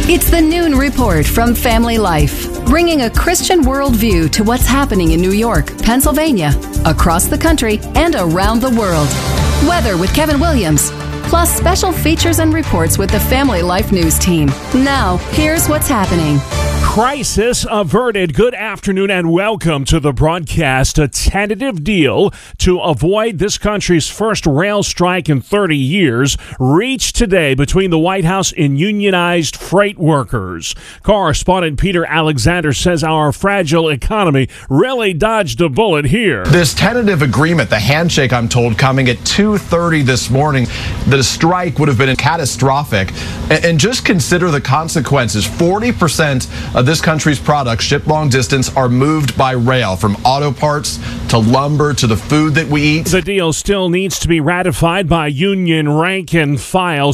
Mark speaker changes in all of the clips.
Speaker 1: It's the Noon Report from Family Life, bringing a Christian worldview to what's happening in New York, Pennsylvania, across the country, and around the world. Weather with Kevin Williams, plus special features and reports with the Family Life News team. Now, here's what's happening.
Speaker 2: Crisis averted. Good afternoon and welcome to the broadcast. A tentative deal to avoid this country's first rail strike in 30 years reached today between the White House and unionized freight workers. Correspondent Peter Alexander says our fragile economy really dodged a bullet here.
Speaker 3: This tentative agreement, the handshake, I'm told, coming at 2:30 this morning, the strike would have been catastrophic. And just consider the consequences. 40% of this country's products shipped long distance are moved by rail, from auto parts to lumber to the food that we eat.
Speaker 2: The deal still needs to be ratified by union rank and file.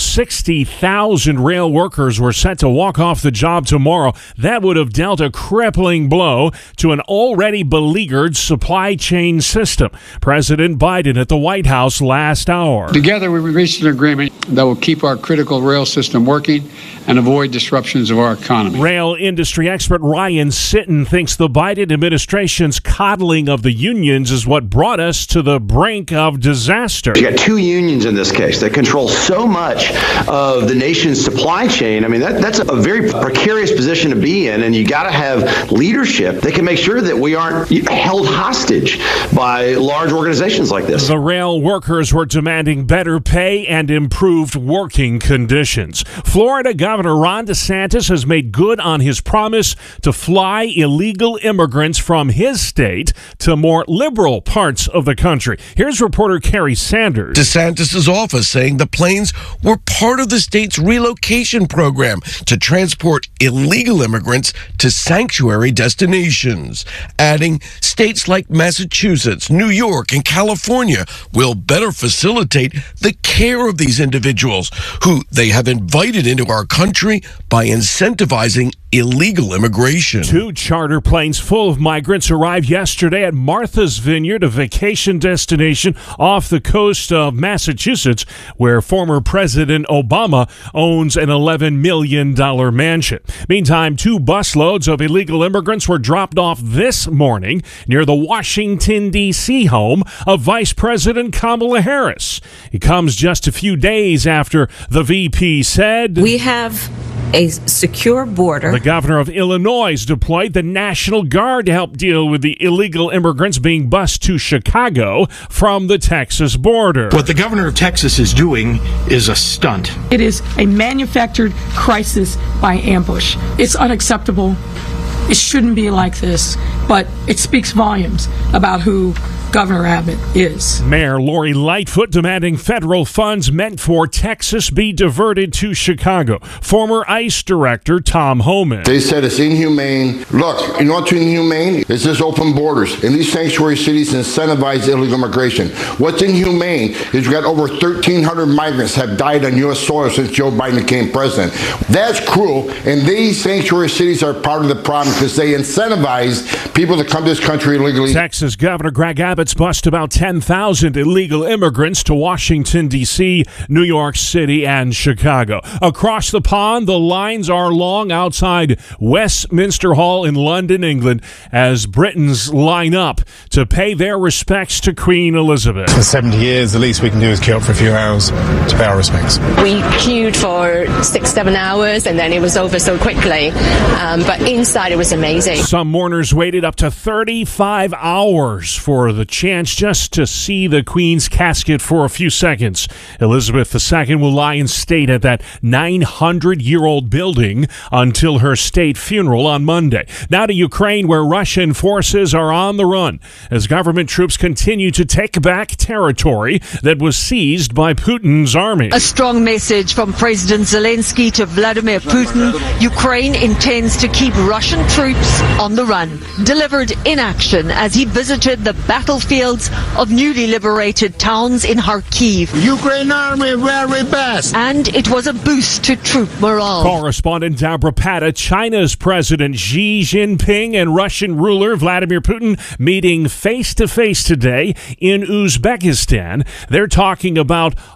Speaker 2: 60,000 rail workers were set to walk off the job tomorrow. That would have dealt a crippling blow to an already beleaguered supply chain system. President Biden at the White House last hour.
Speaker 4: Together, we reached an agreement that will keep our critical rail system working and avoid disruptions of our economy.
Speaker 2: Rail industry expert Ryan Sitton thinks the Biden administration's coddling of the unions is what brought us to the brink of disaster.
Speaker 5: You got two unions in this case that control so much of the nation's supply chain. I mean, that's a very precarious position to be in, and you got to have leadership that can make sure that we aren't held hostage by large organizations like this.
Speaker 2: The rail workers were demanding better pay and improved working conditions. Florida Governor Ron DeSantis has made good on his promise to fly illegal immigrants from his state to more liberal parts of the country. Here's reporter Kerry Sanders.
Speaker 6: DeSantis' office saying the planes were part of the state's relocation program to transport illegal immigrants to sanctuary destinations, adding states like Massachusetts, New York, and California will better facilitate the care of these individuals who they have invited into our country by incentivizing illegal immigration.
Speaker 2: 2 charter planes full of migrants arrived yesterday at Martha's Vineyard, a vacation destination off the coast of Massachusetts, where former President Obama owns an $11 million mansion. Meantime, 2 busloads of illegal immigrants were dropped off this morning near the Washington, D.C. home of Vice President Kamala Harris. It comes just a few days after the VP said,
Speaker 7: "We have a secure border."
Speaker 2: The governor of Illinois deployed the National Guard to help deal with the illegal immigrants being bused to Chicago from the Texas border.
Speaker 8: What the governor of Texas is doing is a stunt.
Speaker 9: It is a manufactured crisis by ambush. It's unacceptable. It shouldn't be like this, but it speaks volumes about who Governor Abbott is.
Speaker 2: Mayor Lori Lightfoot demanding federal funds meant for Texas be diverted to Chicago. Former ICE director Tom Homan.
Speaker 10: They said it's inhumane. Look, you know what's inhumane? It's just open borders. And these sanctuary cities incentivize illegal immigration. What's inhumane is we've got over 1,300 migrants have died on U.S. soil since Joe Biden became president. That's cruel, and these sanctuary cities are part of the problem because they incentivize people to come to this country illegally.
Speaker 2: Texas Governor Greg Abbott's bused about 10,000 illegal immigrants to Washington, D.C., New York City, and Chicago. Across the pond, the lines are long outside Westminster Hall in London, England, as Britons line up to pay their respects to Queen Elizabeth.
Speaker 11: For 70 years, the least we can do is queue up for a few hours to pay our respects.
Speaker 12: We queued for 6-7 hours, and then it was over so quickly. But inside, it was amazing.
Speaker 2: Some mourners waited up to 35 hours for the chance just to see the Queen's casket for a few seconds. Elizabeth II will lie in state at that 900-year-old building until her state funeral on Monday. Now to Ukraine, where Russian forces are on the run as government troops continue to take back territory that was seized by Putin's army.
Speaker 13: A strong message from President Zelensky to Vladimir Putin. Ukraine intends to keep Russian troops on the run. Delivered in action as he visited the battlefields of newly liberated towns in Kharkiv.
Speaker 14: Ukraine army very best.
Speaker 13: And it was a boost to troop morale.
Speaker 2: Correspondent Deborah Pata. China's President Xi Jinping and Russian ruler Vladimir Putin meeting face-to-face today in Uzbekistan. They're talking about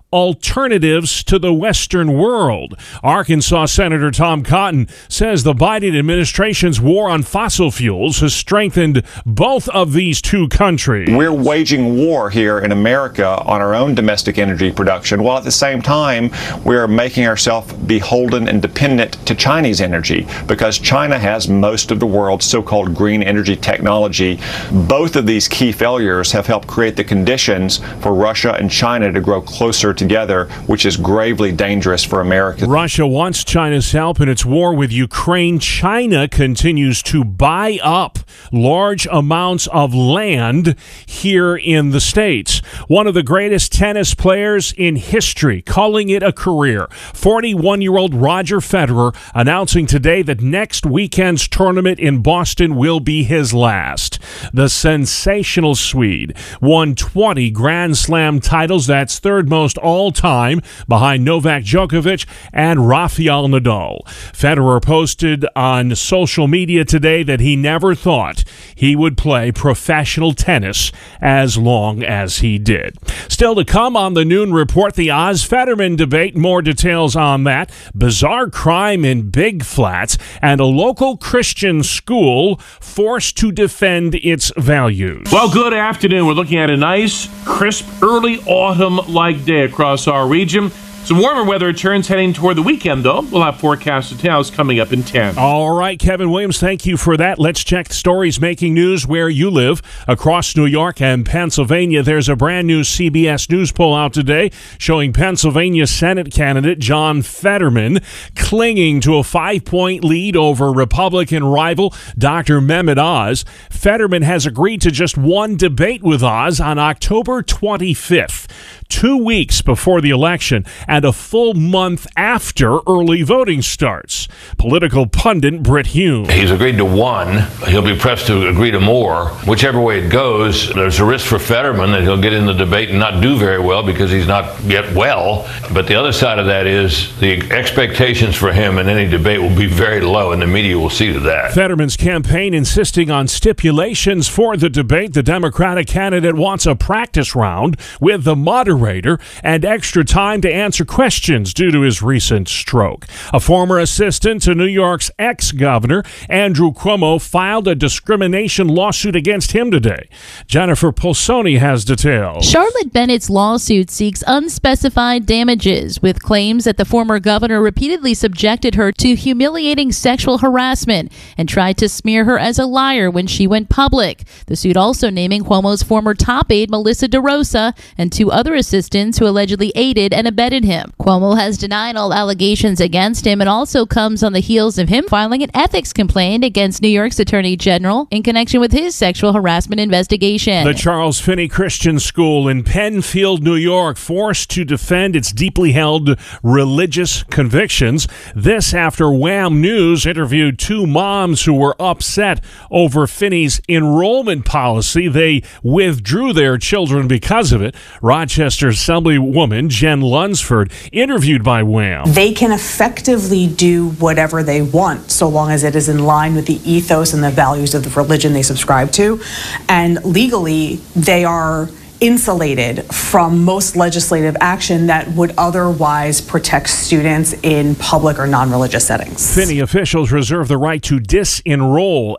Speaker 2: alternatives to the Western world. Arkansas Senator Tom Cotton says the Biden administration's war on fossil fuels has strengthened both of these two countries.
Speaker 15: We're waging war here in America on our own domestic energy production, while at the same time we're making ourselves beholden and dependent to Chinese energy, because China has most of the world's so-called green energy technology. Both of these key failures have helped create the conditions for Russia and China to grow closer together, which is gravely dangerous for America.
Speaker 2: Russia wants China's help in its war with Ukraine. China continues to buy up large amounts of land here in the States. One of the greatest tennis players in history, calling it a career. 41-year-old Roger Federer announcing today that next weekend's tournament in Boston will be his last. The sensational Swede won 20 Grand Slam titles. That's third most all-time, behind Novak Djokovic and Rafael Nadal. Federer posted on social media today that he never thought he would play professional tennis as long as he did. Still to come on the Noon Report, the Oz Fetterman debate. More details on that. Bizarre crime in Big Flats, and a local Christian school forced to defend its values.
Speaker 16: Well, good afternoon. We're looking at a nice, crisp, early autumn-like day across our region. Some warmer weather turns heading toward the weekend, though. We'll have forecast details coming up in 10.
Speaker 2: All right, Kevin Williams, thank you for that. Let's check the stories making news where you live. Across New York and Pennsylvania, there's a brand new CBS News poll out today showing Pennsylvania Senate candidate John Fetterman clinging to a 5-point lead over Republican rival Dr. Mehmet Oz. Fetterman has agreed to just one debate with Oz on October 25th. 2 weeks before the election and a full month after early voting starts. Political pundit Britt Hume.
Speaker 17: He's agreed to one. He'll be pressed to agree to more. Whichever way it goes, there's a risk for Fetterman that he'll get in the debate and not do very well because he's not yet well. But the other side of that is the expectations for him in any debate will be very low, and the media will see to that.
Speaker 2: Fetterman's campaign insisting on stipulations for the debate. The Democratic candidate wants a practice round with the moderator and extra time to answer questions due to his recent stroke. A former assistant to New York's ex-governor, Andrew Cuomo, filed a discrimination lawsuit against him today. Jennifer Polsoni has details.
Speaker 18: Charlotte Bennett's lawsuit seeks unspecified damages, with claims that the former governor repeatedly subjected her to humiliating sexual harassment and tried to smear her as a liar when she went public. The suit also naming Cuomo's former top aide, Melissa DeRosa, and two other assistants who allegedly aided and abetted him. Cuomo has denied all allegations against him and also comes on the heels of him filing an ethics complaint against New York's Attorney General in connection with his sexual harassment investigation.
Speaker 2: The Charles Finney Christian School in Penfield, New York, forced to defend its deeply held religious convictions. This after Wham! News interviewed two moms who were upset over Finney's enrollment policy. They withdrew their children because of it. Rochester Assemblywoman Jen Lunsford, interviewed by Wham!
Speaker 19: They can effectively do whatever they want so long as it is in line with the ethos and the values of the religion they subscribe to. And legally, they are insulated from most legislative action that would otherwise protect students in public or non-religious settings.
Speaker 2: Finney officials reserve the right to disenroll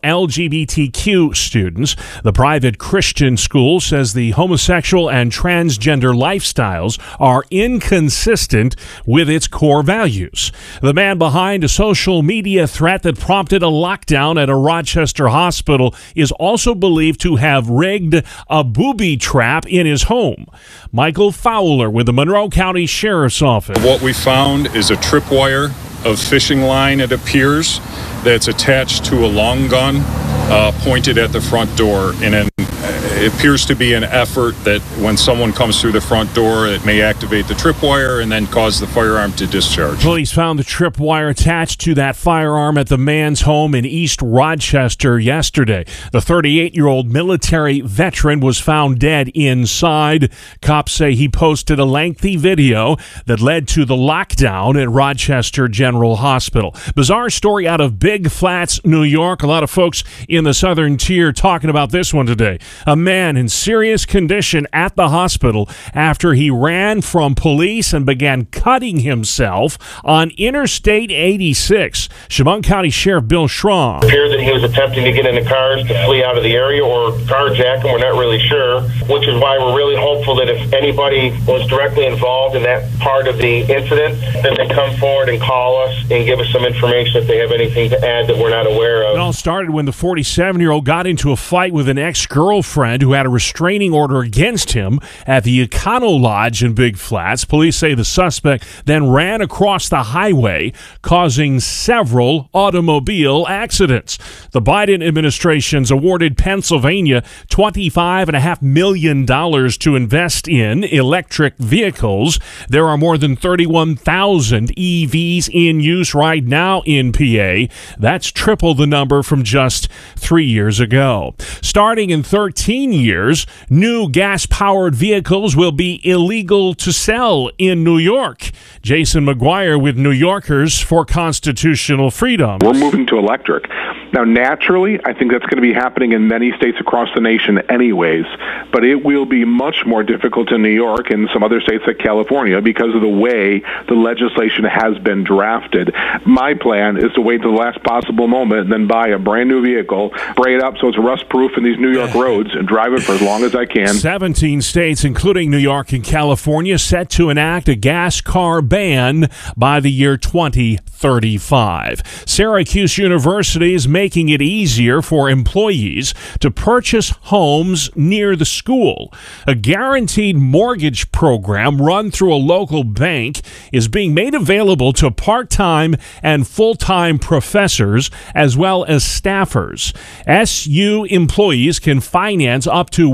Speaker 2: LGBTQ students. The private Christian school says the homosexual and transgender lifestyles are inconsistent with its core values. The man behind a social media threat that prompted a lockdown at a Rochester hospital is also believed to have rigged a booby trap in his home. Michael Fowler with the Monroe County Sheriff's Office.
Speaker 20: What we found is a tripwire of fishing line, it appears, that's attached to a long gun pointed at the front door. And it appears to be an effort that when someone comes through the front door, it may activate the tripwire and then cause the firearm to discharge.
Speaker 2: Police found the tripwire attached to that firearm at the man's home in East Rochester yesterday. The 38-year-old military veteran was found dead inside. Cops say he posted a lengthy video that led to the lockdown at Rochester General Hospital. Bizarre story out of Big Flats, New York. A lot of folks in the southern tier talking about this one today. A man in serious condition at the hospital after he ran from police and began cutting himself on Interstate 86. Chemung County Sheriff Bill Schramm.
Speaker 21: It appears that he was attempting to get into cars to flee out of the area or carjack him. We're not really sure, which is why we're really hopeful that if anybody was directly involved in that part of the incident, that they come forward and call us and give us some information if they have anything to add that we're not aware of.
Speaker 2: It all started when the 47-year-old got into a fight with an ex-girlfriend who had a restraining order against him at the Econo Lodge in Big Flats. Police say the suspect then ran across the highway, causing several automobile accidents. The Biden administration's awarded Pennsylvania $25.5 million to invest in electric vehicles. There are more than 31,000 EVs in use right now in PA. That's triple the number from just 3 years ago. Starting in 13 years, new gas-powered vehicles will be illegal to sell in New York. Jason McGuire with New Yorkers for Constitutional Freedom.
Speaker 22: We're moving to electric. Now, naturally, I think that's going to be happening in many states across the nation anyways, but it will be much more difficult in New York and some other states like California because of the way the legislation has been drafted. My plan is to wait till the last possible moment and then buy a brand new vehicle, spray it up so it's rust-proof in these New York roads, and drive it for as long as I can.
Speaker 2: 17 states, including New York and California, set to enact a gas car ban by the year 2035. Syracuse University is making it easier for employees to purchase homes near the school. A guaranteed mortgage program run through a local bank is being made available to part-time and full-time professors as well as staffers. SU employees can finance up to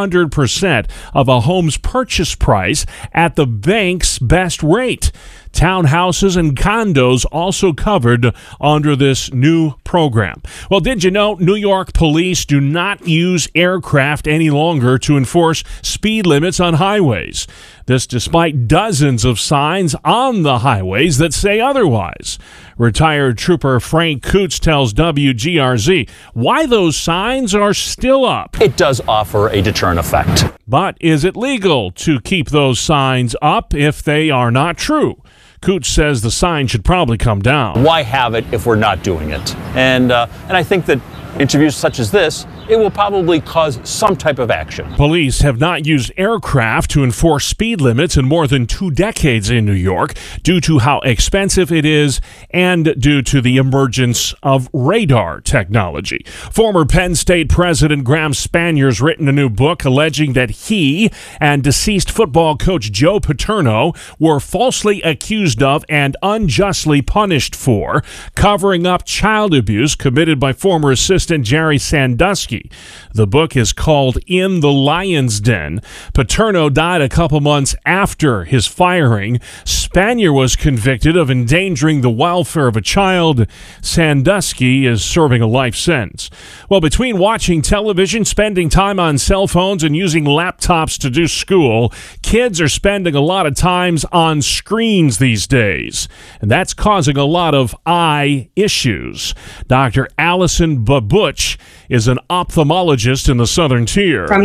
Speaker 2: 100% of a home's purchase price at the bank's best rate. Townhouses and condos also covered under this new program. Well, did you know New York police do not use aircraft any longer to enforce speed limits on highways? This despite dozens of signs on the highways that say otherwise. Retired Trooper Frank Coots tells WGRZ why those signs are still up.
Speaker 23: It does offer a deterrent effect.
Speaker 2: But is it legal to keep those signs up if they are not true? Coots says the sign should probably come down.
Speaker 23: Why have it if we're not doing it? And I think that interviews such as this, it will probably cause some type of action.
Speaker 2: Police have not used aircraft to enforce speed limits in more than 2 decades in New York due to how expensive it is and due to the emergence of radar technology. Former Penn State President Graham Spanier's written a new book alleging that he and deceased football coach Joe Paterno were falsely accused of and unjustly punished for covering up child abuse committed by former assistant Jerry Sandusky. The book is called In the Lion's Den. Paterno died a couple months after his firing. Spanier was convicted of endangering the welfare of a child. Sandusky is serving a life sentence. Well, between watching television, spending time on cell phones, and using laptops to do school, kids are spending a lot of time on screens these days, and that's causing a lot of eye issues. Dr. Allison Babuch is an ophthalmologist in the Southern Tier.
Speaker 24: From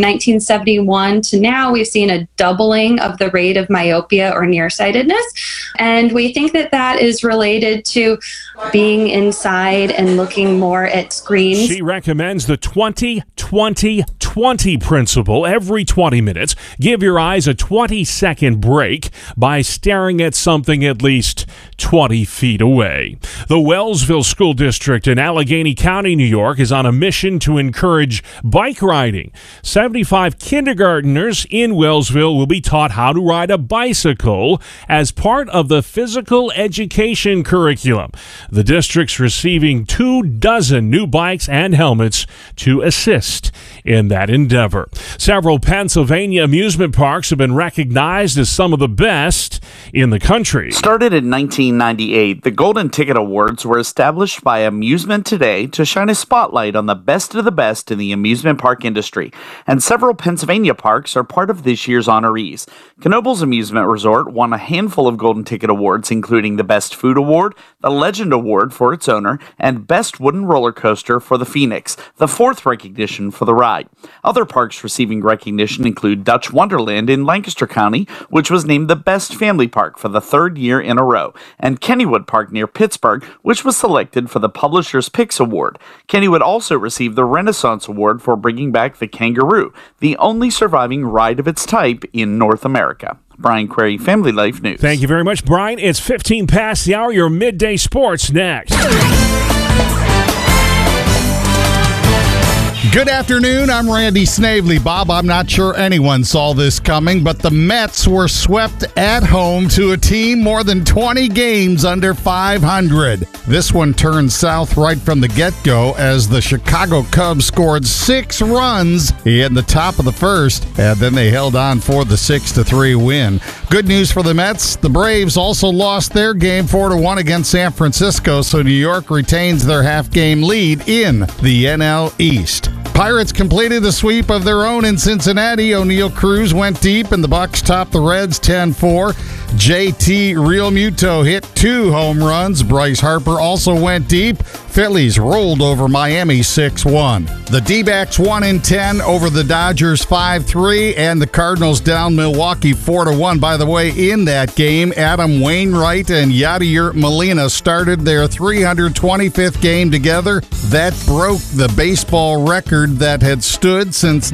Speaker 24: 1971 to now, we've seen a doubling of the rate of myopia or nearsightedness. And we think that that is related to being inside and looking more at screens.
Speaker 2: She recommends the 20-20-20 principle. Every 20 minutes, give your eyes a 20-second break by staring at something at least 20 feet away. The Wellsville School District in Allegheny County, New York, is on a mission to encourage bike riding. 75 kindergartners in Wellsville will be taught how to ride a bicycle as part of the physical education curriculum. The district's receiving 24 new bikes and helmets to assist in that endeavor. Several Pennsylvania amusement parks have been recognized as some of the best in the country.
Speaker 25: Started in 19
Speaker 1: 1998, the Golden Ticket Awards were established by Amusement Today to shine a spotlight on the best of the best in the amusement park industry, and several Pennsylvania parks are part of this year's honorees. Knoebels Amusement Resort won a handful of Golden Ticket Awards, including the Best Food Award, the Legend Award for its owner, and Best Wooden Roller Coaster for the Phoenix, the fourth recognition for the ride. Other parks receiving recognition include Dutch Wonderland in Lancaster County, which was named the Best Family Park for the third year in a row, and Kennywood Park near Pittsburgh, which was selected for the Publisher's Picks Award. Kennywood also received the Renaissance Award for bringing back the kangaroo, the only surviving ride of its type in North America. Brian Query, Family Life News.
Speaker 2: Thank you very much, Brian. It's 15 past the hour. Your midday sports next.
Speaker 3: Good afternoon, I'm Randy Snavely. Bob, I'm not sure anyone saw this coming, but the Mets were swept at home to a team more than 20 games under 500. This one turned south right from the get-go as the Chicago Cubs scored 6 runs in the top of the first, and then they held on for the 6-3 win. Good news for the Mets, the Braves also lost their game 4-1 against San Francisco, so New York retains their half-game lead in the NL East. Pirates completed a sweep of their own in Cincinnati. O'Neal Cruz went deep, and the Bucs topped the Reds 10-4. JT Realmuto hit 2 home runs. Bryce Harper also went deep. Phillies rolled over Miami 6-1. The D-backs won in 10 over the Dodgers 5-3, and the Cardinals down Milwaukee 4-1. By the way, in that game, Adam Wainwright and Yadier Molina started their 325th game together. That broke the baseball record that had stood since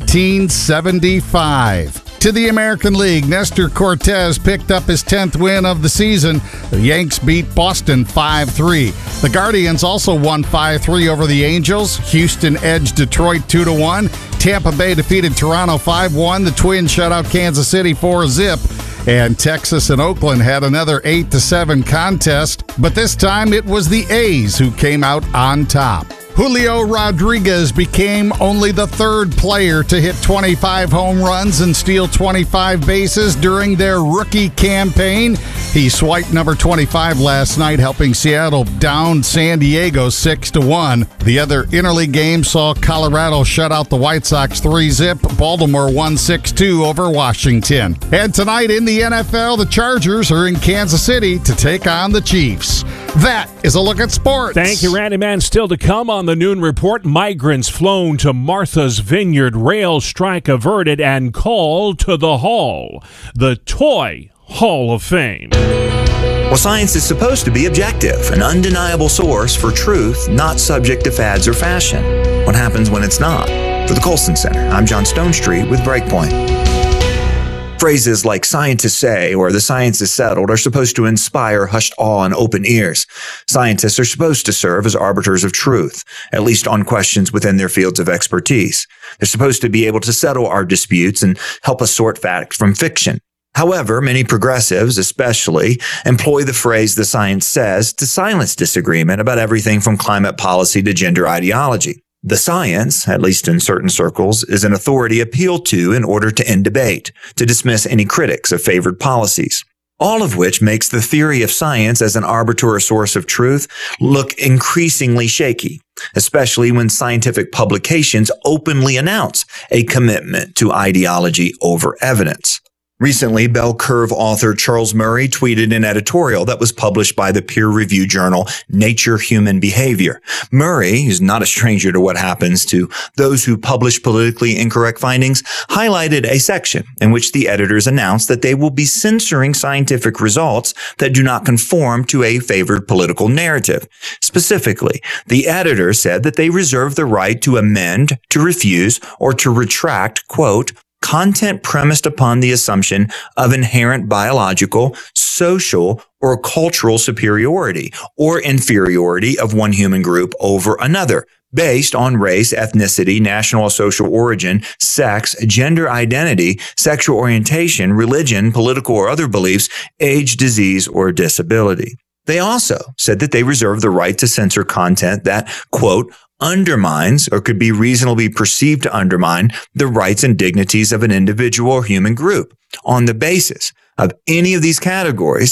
Speaker 3: 1975. To the American League, Nestor Cortez picked up his 10th win of the season. The Yanks beat Boston 5-3. The Guardians also won 5-3 over the Angels. Houston edged Detroit 2-1. Tampa Bay defeated Toronto 5-1. The Twins shut out Kansas City 4-zip. And Texas and Oakland had another 8-7 contest, but this time it was the A's who came out on top. Julio Rodriguez became only the 3rd player to hit 25 home runs and steal 25 bases during their rookie campaign. He swiped number 25 last night, helping Seattle down San Diego 6-1. The other interleague game saw Colorado shut out the White Sox 3-zip. Baltimore won 6-2 over Washington. And tonight in the NFL, the Chargers are in Kansas City to take on the Chiefs. That is a look at sports.
Speaker 2: Thank you, Randy. Man, still to come on the noon report, migrants flown to Martha's Vineyard, rail strike averted, and call to the Hall, the Toy Hall of Fame.
Speaker 4: Well, science is supposed to be objective, an undeniable source for truth, not subject to fads or fashion. What happens when it's not? For the Colson Center, I'm John Stonestreet with Breakpoint. Phrases like scientists say or the science is settled are supposed to inspire hushed awe and open ears. Scientists are supposed to serve as arbiters of truth, at least on questions within their fields of expertise. They're supposed to be able to settle our disputes and help us sort facts from fiction. However, many progressives, especially, employ the phrase the science says to silence disagreement about everything from climate policy to gender ideology. The science, at least in certain circles, is an authority appealed to in order to end debate, to dismiss any critics of favored policies. All of which makes the theory of science as an arbiter or source of truth look increasingly shaky, especially when scientific publications openly announce a commitment to ideology over evidence. Recently, bell curve author Charles Murray tweeted an editorial that was published by the peer-reviewed journal Nature Human Behavior. Murray, who's not a stranger to what happens to those who publish politically incorrect findings, highlighted a section in which the editors announced that they will be censoring scientific results that do not conform to a favored political narrative. Specifically, the editor said that they reserve the right to amend, to refuse, or to retract, quote, content premised upon the assumption of inherent biological, social, or cultural superiority or inferiority of one human group over another, based on race, ethnicity, national or social origin, sex, gender identity, sexual orientation, religion, political or other beliefs, age, disease, or disability. They also said that they reserve the right to censor content that, quote, undermines or could be reasonably perceived to undermine the rights and dignities of an individual or human group. On the basis of any of these categories,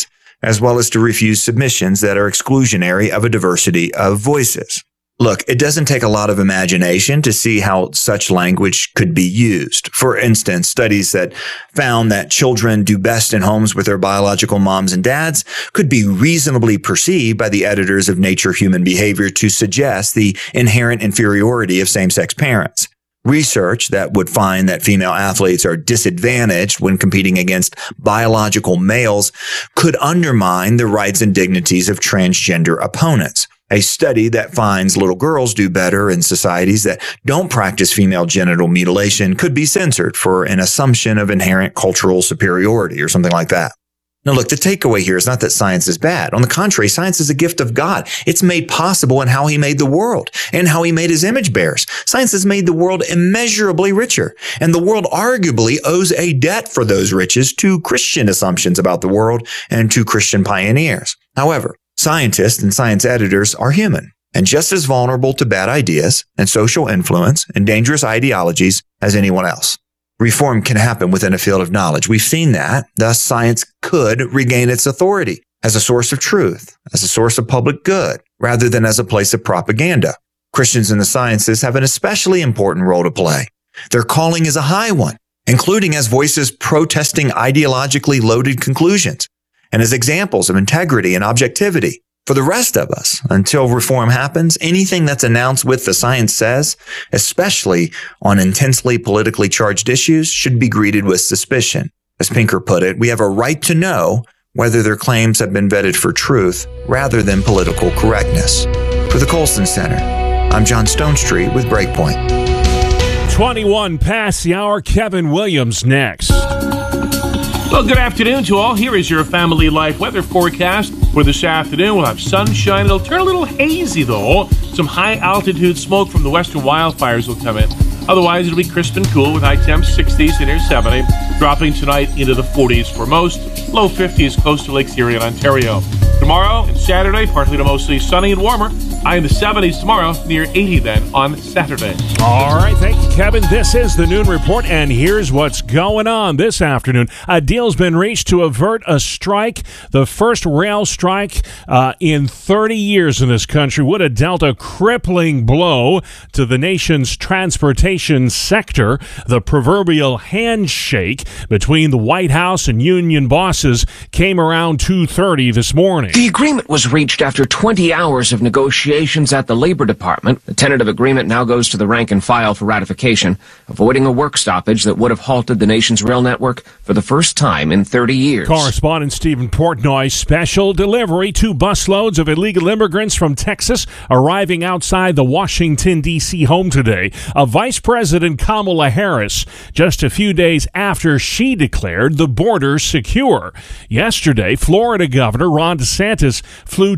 Speaker 4: as well as to refuse submissions that are exclusionary of a diversity of voices. Look, it doesn't take a lot of imagination to see how such language could be used. For instance, studies that found that children do best in homes with their biological moms and dads could be reasonably perceived by the editors of Nature Human Behavior to suggest the inherent inferiority of same-sex parents. Research that would find that female athletes are disadvantaged when competing against biological males could undermine the rights and dignities of transgender opponents. A study that finds little girls do better in societies that don't practice female genital mutilation could be censored for an assumption of inherent cultural superiority or something like that. Now, look, the takeaway here is not that science is bad. On the contrary, science is a gift of God. It's made possible in how he made the world and how he made his image bearers. Science has made the world immeasurably richer, and the world arguably owes a debt for those riches to Christian assumptions about the world and to Christian pioneers. However, scientists and science editors are human and just as vulnerable to bad ideas and social influence and dangerous ideologies as anyone else. Reform can happen within a field of knowledge. We've seen that. Thus, science could regain its authority as a source of truth, as a source of public good, rather than as a place of propaganda. Christians in the sciences have an especially important role to play. Their calling is a high one, including as voices protesting ideologically loaded conclusions and as examples of integrity and objectivity. For the rest of us, until reform happens, anything that's announced with the science says, especially on intensely politically charged issues, should be greeted with suspicion. As Pinker put it, we have a right to know whether their claims have been vetted for truth rather than political correctness. For the Colson Center, I'm John Stonestreet with Breakpoint.
Speaker 2: 21 past the hour. Kevin Williams next.
Speaker 16: Well, good afternoon to all. Here is your family life weather forecast for this afternoon. We'll have sunshine. It'll turn a little hazy, though. Some high-altitude smoke from the western wildfires will come in. Otherwise, it'll be crisp and cool with high temps 60s to near 70, dropping tonight into the 40s for most, low 50s close to Lake Erie and Ontario. Tomorrow and Saturday, partly to mostly sunny and warmer. High in the 70s tomorrow, near 80 then on Saturday.
Speaker 2: All right, thank you, Kevin. This is the Noon Report, and here's what's going on this afternoon. A deal's been reached to avert a strike. The first rail strike in 30 years in this country would have dealt a crippling blow to the nation's transportation sector. The proverbial handshake between the White House and union bosses came around 2:30 this morning.
Speaker 5: The agreement was reached after 20 hours of negotiations at the Labor Department. The tentative agreement now goes to the rank and file for ratification, avoiding a work stoppage that would have halted the nation's rail network for the first time in 30 years.
Speaker 2: Correspondent Stephen Portnoy, special delivery. 2 busloads of illegal immigrants from Texas arriving outside the Washington, D.C. home today. Vice President Kamala Harris, just a few days after she declared the border secure. Yesterday, Florida Governor Ron DeSantis flew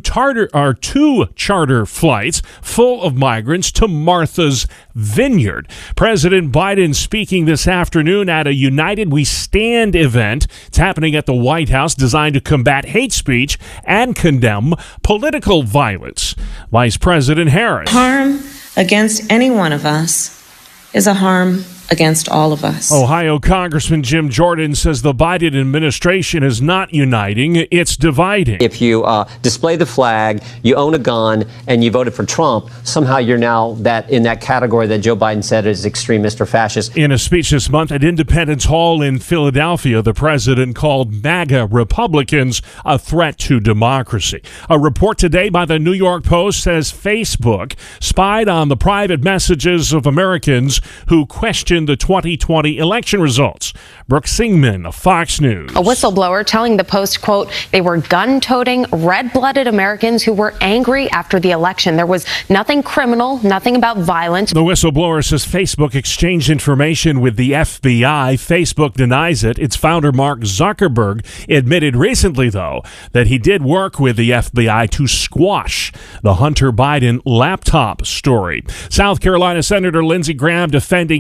Speaker 2: 2 charter flights full of migrants to Martha's Vineyard. President Biden speaking this afternoon at a United We Stand event. It's happening at the White House, designed to combat hate speech and condemn political violence. Vice President Harris.
Speaker 6: Harm against any one of us is a harm against all of us.
Speaker 2: Ohio Congressman Jim Jordan says the Biden administration is not uniting, it's dividing.
Speaker 7: If you display the flag, you own a gun, and you voted for Trump, somehow you're now in that category that Joe Biden said is extremist or fascist.
Speaker 2: In a speech this month at Independence Hall in Philadelphia, the president called MAGA Republicans a threat to democracy. A report today by the New York Post says Facebook spied on the private messages of Americans who questioned the 2020 election results. Brooke Singman of Fox News.
Speaker 8: A whistleblower telling the Post, quote, they were gun-toting, red-blooded Americans who were angry after the election. There was nothing criminal, nothing about violence.
Speaker 2: The whistleblower says Facebook exchanged information with the FBI. Facebook denies it. Its founder, Mark Zuckerberg, admitted recently, though, that he did work with the FBI to squash the Hunter Biden laptop story. South Carolina Senator Lindsey Graham defending his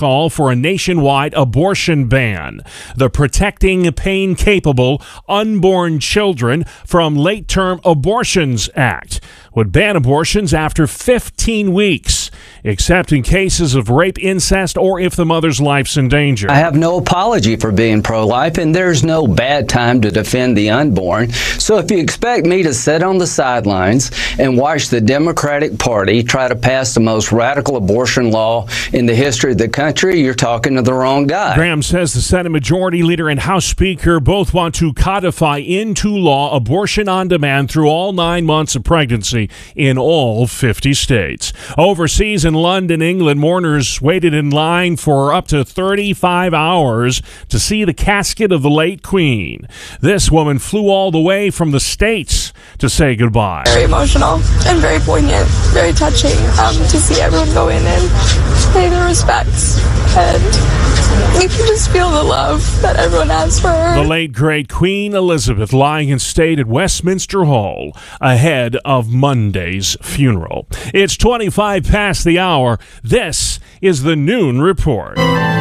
Speaker 2: call for a nationwide abortion ban. The Protecting Pain-Capable Unborn Children from Late-Term Abortions Act would ban abortions after 15 weeks, except in cases of rape, incest, or if the mother's life's in danger.
Speaker 9: I have no apology for being pro-life, and there's no bad time to defend the unborn. So if you expect me to sit on the sidelines and watch the Democratic Party try to pass the most radical abortion law in the history of the country, you're talking to the wrong guy.
Speaker 2: Graham says the Senate Majority Leader and House Speaker both want to codify into law abortion on demand through all 9 months of pregnancy in all 50 states. Overseas in London, England, mourners waited in line for up to 35 hours to see the casket of the late Queen. This woman flew all the way from the States to say goodbye.
Speaker 10: Very emotional and very poignant, very touching to see everyone go in and pay their respects. And you can just feel the love that everyone has for her.
Speaker 2: The late, great Queen Elizabeth lying in state at Westminster Hall ahead of Monday's funeral. It's 25 past the hour. This is the Noon Report.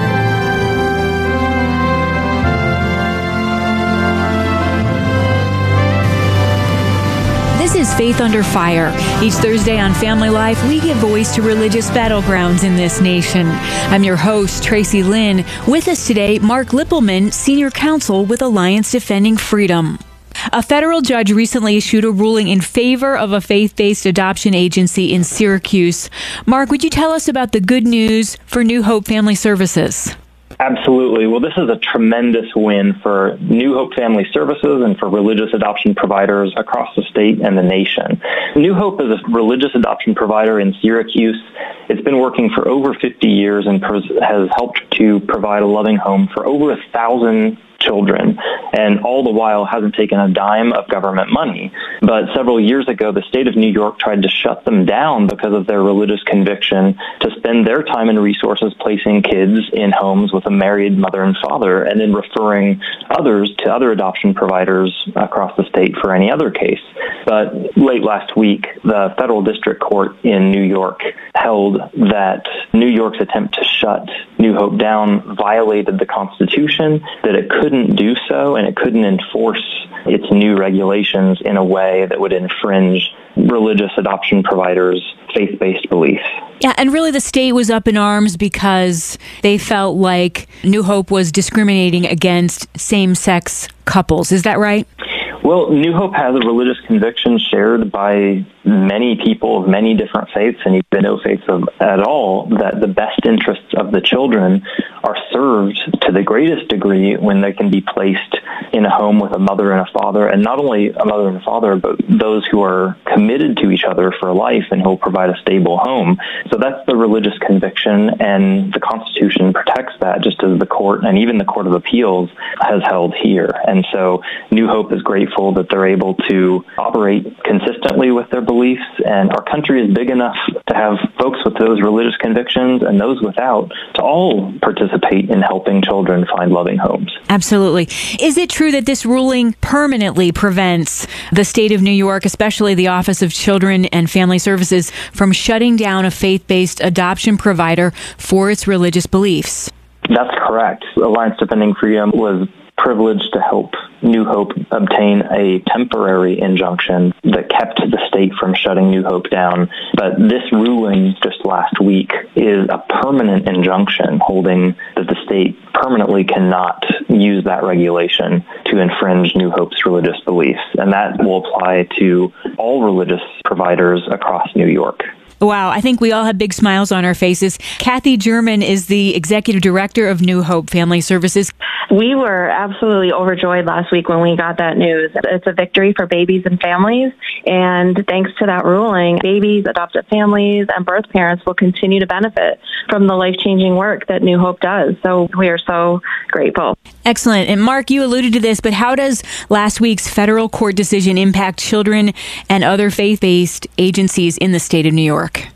Speaker 11: This is Faith Under Fire. Each Thursday on Family Life, we give voice to religious battlegrounds in this nation. I'm your host, Tracy Lynn. With us today, Mark Lippelman, Senior Counsel with Alliance Defending Freedom. A federal judge recently issued a ruling in favor of a faith-based adoption agency in Syracuse. Mark, would you tell us about the good news for New Hope Family Services?
Speaker 12: Absolutely. Well, this is a tremendous win for New Hope Family Services and for religious adoption providers across the state and the nation. New Hope is a religious adoption provider in Syracuse. It's been working for over 50 years and has helped to provide a loving home for over 1,000 children, and all the while hasn't taken a dime of government money. But several years ago, the state of New York tried to shut them down because of their religious conviction to spend their time and resources placing kids in homes with a married mother and father, and then referring others to other adoption providers across the state for any other case. But late last week, the federal district court in New York held that New York's attempt to shut New Hope down violated the Constitution, that it couldn't do so, and it couldn't enforce its new regulations in a way that would infringe religious adoption providers' faith-based beliefs.
Speaker 11: Yeah, and really the state was up in arms because they felt like New Hope was discriminating against same-sex couples. Is that right?
Speaker 12: Well, New Hope has a religious conviction shared by many people of many different faiths, and even no faiths at all, that the best interests of the children are served to the greatest degree when they can be placed in a home with a mother and a father, and not only a mother and a father, but those who are committed to each other for life and who will provide a stable home. So that's the religious conviction, and the Constitution protects that, just as the court and even the Court of Appeals has held here. And so New Hope is grateful that they're able to operate consistently with their beliefs, and our country is big enough to have folks with those religious convictions and those without to all participate in helping children find loving homes.
Speaker 11: Absolutely. Is it true that this ruling permanently prevents the state of New York, especially the Office of Children and Family Services, from shutting down a faith-based adoption provider for its religious beliefs?
Speaker 12: That's correct. Alliance Defending Freedom was privileged to help New Hope obtain a temporary injunction that kept the state from shutting New Hope down. But this ruling just last week is a permanent injunction holding that the state permanently cannot use that regulation to infringe New Hope's religious beliefs. And that will apply to all religious providers across New York.
Speaker 11: Wow, I think we all have big smiles on our faces. Kathy German is the executive director of New Hope Family Services.
Speaker 25: We were absolutely overjoyed last week when we got that news. It's a victory for babies and families, and thanks to that ruling, babies, adoptive families, and birth parents will continue to benefit from the life-changing work that New Hope does. So we are so grateful.
Speaker 11: Excellent. And Mark, you alluded to this, but how does last week's federal court decision impact children and other faith-based agencies in the state of New York?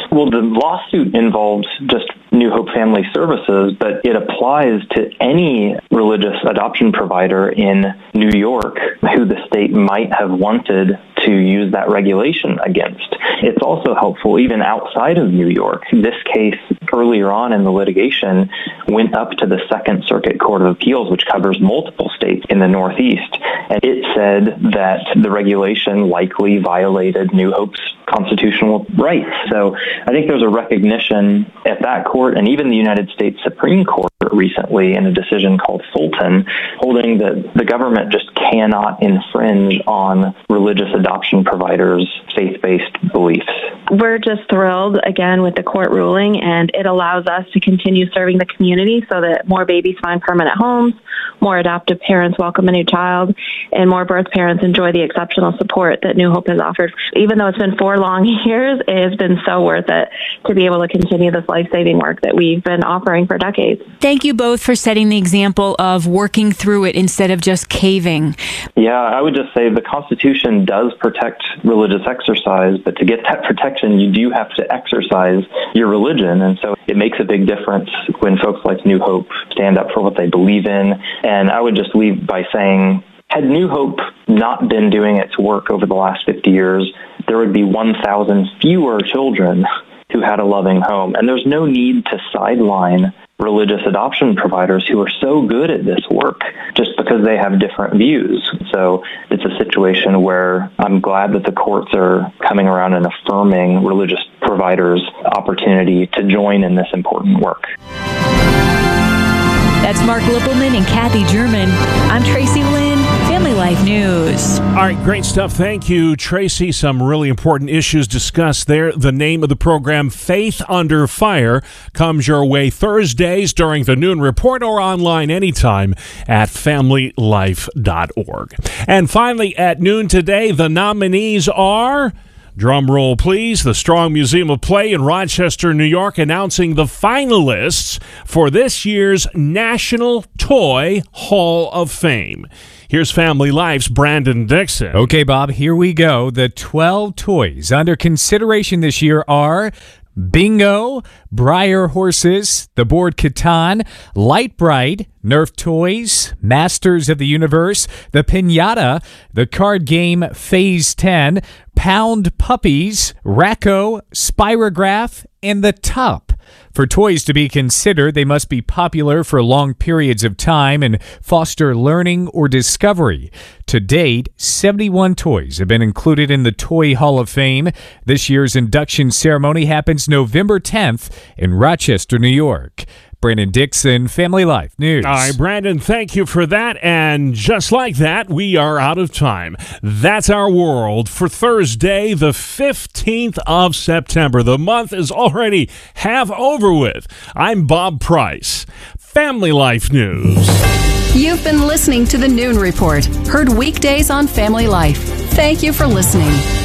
Speaker 12: Well, the lawsuit involves just New Hope Family Services, but it applies to any religious adoption provider in New York who the state might have wanted to use that regulation against. It's also helpful even outside of New York. This case earlier on in the litigation went up to the Second Circuit Court of Appeals, which covers multiple states in the Northeast, and it said that the regulation likely violated New Hope's constitutional rights. So I think there's a recognition at that court and even the United States Supreme Court recently in a decision called Fulton, holding that the government just cannot infringe on religious adoption providers' faith-based beliefs.
Speaker 25: We're just thrilled, again, with the court ruling, and it allows us to continue serving the community so that more babies find permanent homes, more adoptive parents welcome a new child, and more birth parents enjoy the exceptional support that New Hope has offered. Even though it's been 4 long years, it has been so worth it to be able to continue this life-saving work that we've been offering for decades.
Speaker 11: Thank you both for setting the example of working through it instead of just caving.
Speaker 12: Yeah, I would just say the Constitution does protect religious exercise, but to get that protection, you do have to exercise your religion. And so it makes a big difference when folks like New Hope stand up for what they believe in. And I would just leave by saying, had New Hope not been doing its work over the last 50 years, there would be 1,000 fewer children who had a loving home. And there's no need to sideline religious adoption providers who are so good at this work just because they have different views. So it's a situation where I'm glad that the courts are coming around and affirming religious providers' opportunity to join in this important work.
Speaker 11: That's Mark Lippelman and Kathy German. I'm Tracy Lynn, Family Life News.
Speaker 2: All right, great stuff. Thank you, Tracy. Some really important issues discussed there. The name of the program, Faith Under Fire, comes your way Thursdays during the noon report or online anytime at familylife.org. And finally, at noon today, the nominees are... Drum roll, please. The Strong Museum of Play in Rochester, New York, announcing the finalists for this year's National Toy Hall of Fame. Here's Family Life's Brandon Dixon.
Speaker 13: Okay, Bob, here we go. The 12 toys under consideration this year are Bingo, Breyer Horses, the board Catan, Light Bright, Nerf Toys, Masters of the Universe, the Pinata, the card game Phase 10, Pound Puppies, Racco, Spirograph, and the Top. For toys to be considered, they must be popular for long periods of time and foster learning or discovery. To date, 71 toys have been included in the Toy Hall of Fame. This year's induction ceremony happens November 10th in Rochester, New York. Brandon Dixon, Family Life News.
Speaker 2: All right, Brandon, thank you for that. And just like that, we are out of time. That's our world for Thursday, the 15th of September. The month is already half over with. I'm Bob Price, Family Life News.
Speaker 14: You've been listening to the Noon Report, heard weekdays on Family Life. Thank you for listening.